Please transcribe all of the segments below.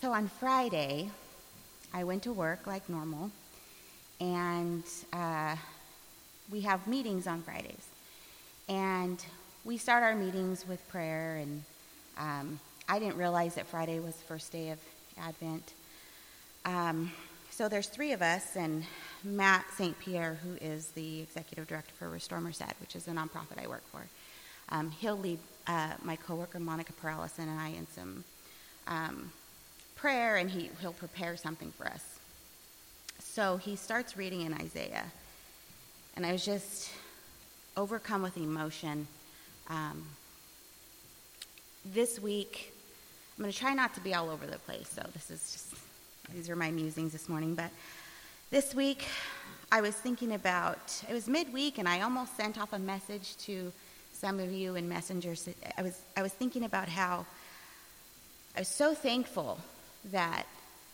So on Friday, I went to work like normal, and we have meetings on Fridays. And we start our meetings with prayer, and I didn't realize that Friday was the first day of Advent. So there's three of us, and Matt St. Pierre, who is the executive director for Restore Merced, which is a nonprofit I work for. He'll lead my coworker Monica Peralison and I in some prayer, and he'll prepare something for us. So he starts reading in Isaiah, and I was just overcome with emotion. This week, I'm going to try not to be all over the place, so these are my musings this morning, but this week I was thinking about, it was midweek, and I almost sent off a message to some of you in messengers. I was thinking about how I was so thankful that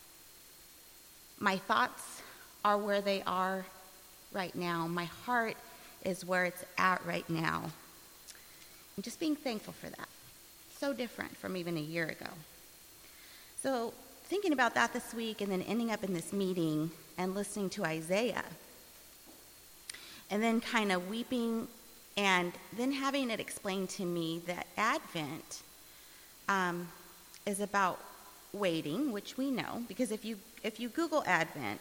my thoughts are where they are right now. My heart is where it's at right now. And just being thankful for that. So different from even a year ago. So thinking about that this week, and then ending up in this meeting and listening to Isaiah, and then kind of weeping, and then having it explained to me that Advent is about waiting, which we know, because if you Google Advent,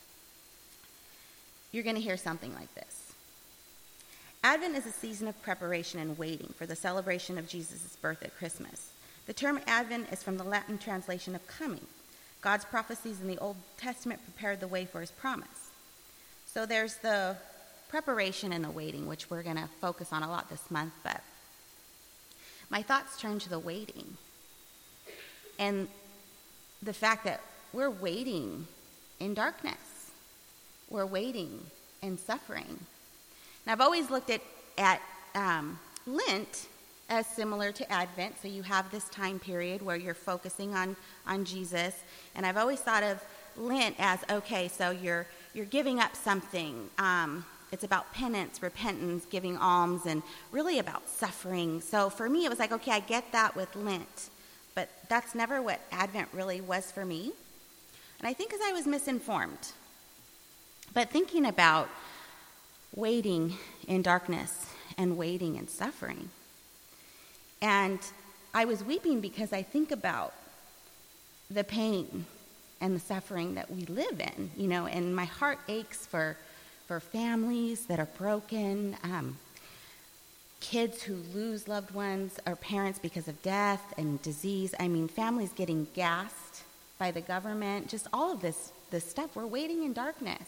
you're going to hear something like this. Advent is a season of preparation and waiting for the celebration of Jesus' birth at Christmas. The term Advent is from the Latin translation of coming. God's prophecies in the Old Testament prepared the way for his promise. So there's the preparation and the waiting, which we're going to focus on a lot this month, but my thoughts turn to the waiting. And the fact that we're waiting in darkness. We're waiting in suffering. And I've always looked at Lent as similar to Advent. So you have this time period where you're focusing on Jesus. And I've always thought of Lent as, okay, so you're giving up something. It's about penance, repentance, giving alms, and really about suffering. So for me, it was like, okay, I get that with Lent. But that's never what Advent really was for me. And I think because I was misinformed. But thinking about waiting in darkness and waiting in suffering. And I was weeping because I think about the pain and the suffering that we live in, and my heart aches for families that are broken, kids who lose loved ones or parents because of death and disease. I mean, families getting gassed by the government, just all of this stuff. We're waiting in darkness.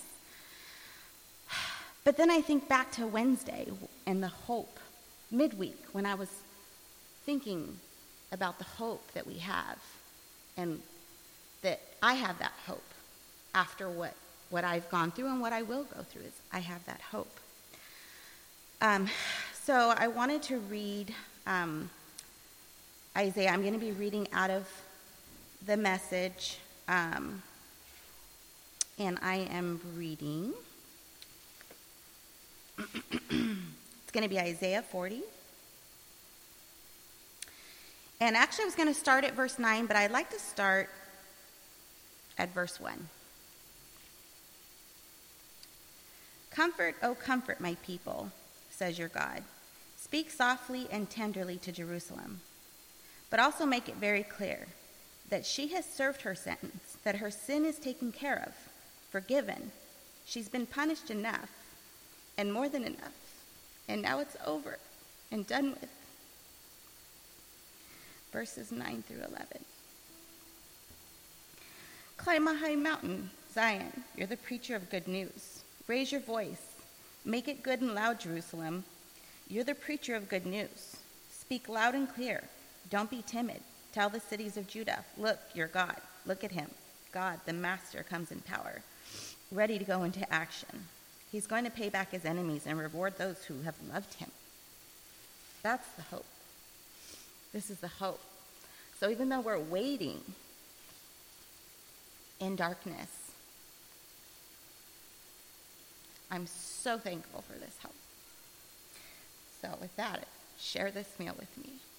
But then I think back to Wednesday and the hope, midweek, when I was thinking about the hope that we have, and that I have that hope after what I've gone through and what I will go through, is I have that hope. So I wanted to read Isaiah. I'm going to be reading out of the Message, and I am reading. It's going to be Isaiah 40. And actually I was going to start at verse 9, but I'd like to start at verse 1. Comfort, O comfort my people, says your God. Speak softly and tenderly to Jerusalem, but also make it very clear that she has served her sentence, that her sin is taken care of, forgiven. She's been punished enough, and more than enough, and now it's over and done with. Verses 9 through 11. Climb a high mountain, Zion, you're the preacher of good news. Raise your voice, make it good and loud, Jerusalem. You're the preacher of good news. Speak loud and clear, don't be timid. Tell the cities of Judah, look, your God, look at him. God, the master, comes in power, ready to go into action. He's going to pay back his enemies and reward those who have loved him. That's the hope. This is the hope. So even though we're waiting in darkness, I'm so thankful for this hope. So with that, share this meal with me.